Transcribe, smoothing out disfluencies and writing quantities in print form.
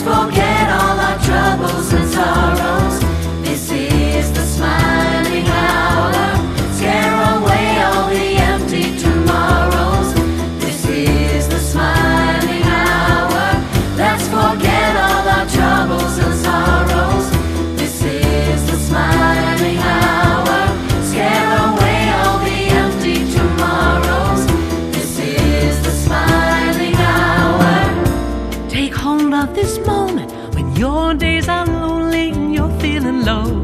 forget all our troubles and sorrows. This is the smiling hour. Scare away all the empty tomorrows. This is the smiling hour. Let's forget all our troubles and sorrows. This is the smiling hour. Scare away all the empty tomorrows. This is the smiling hour. Take hold of this moment when your days are lonely and you're feeling low.